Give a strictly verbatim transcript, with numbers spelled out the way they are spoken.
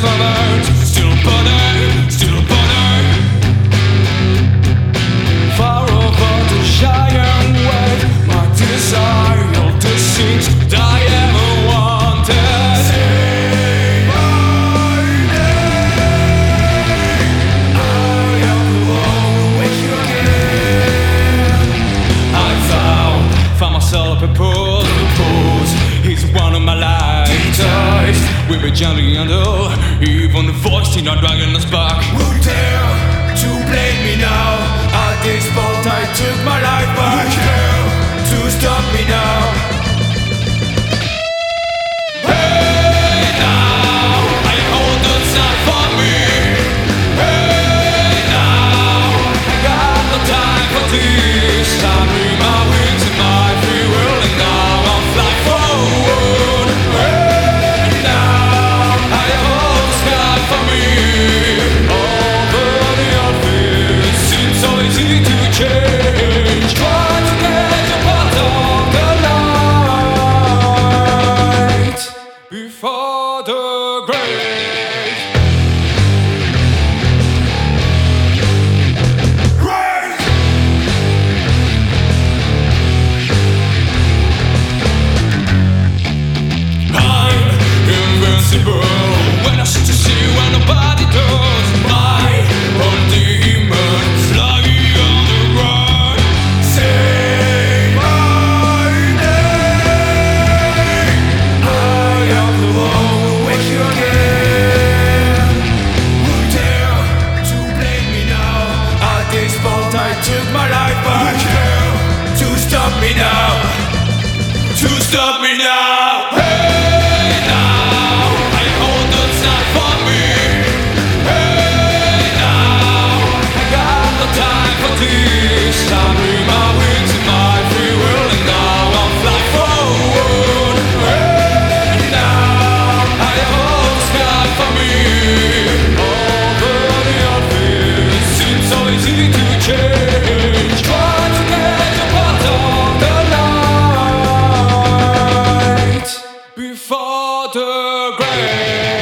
flames, still burning, still burning. Far over the giant wave, my desire deceives that I ever wanted. Say my name. I am the one who wakes you again. I found, found myself a pause, a pause. He's one of my lighters. We were gently under, even the voice in our dragging us back. Who dare to blame me now? At this point I took my life back. Who dare to stop me now? Hey now, I hold the sign for me. Hey now, I got no time for this. I bring my wings and my free will, and now I'll fly forward. Hey now, I hold the sky for me. Over the earth it seems so easy to change. Try to get a part of the light before the grave. Grave! I'm invincible when I shoot to see when nobody does. My own demon flying on the ground. Say my name. I am the one who wakes you again. Who dare to blame me now? At this point I took my life back. Who dare to stop me now? To stop me now. Hey now, I hold the sign for me. Hey now, I got no time for this. I bring my wings and my free will, and now I'll fly forward. Hey now, I hold the sky for me. Over the earth it seems so easy to change. Try to get a part of the light before the grave.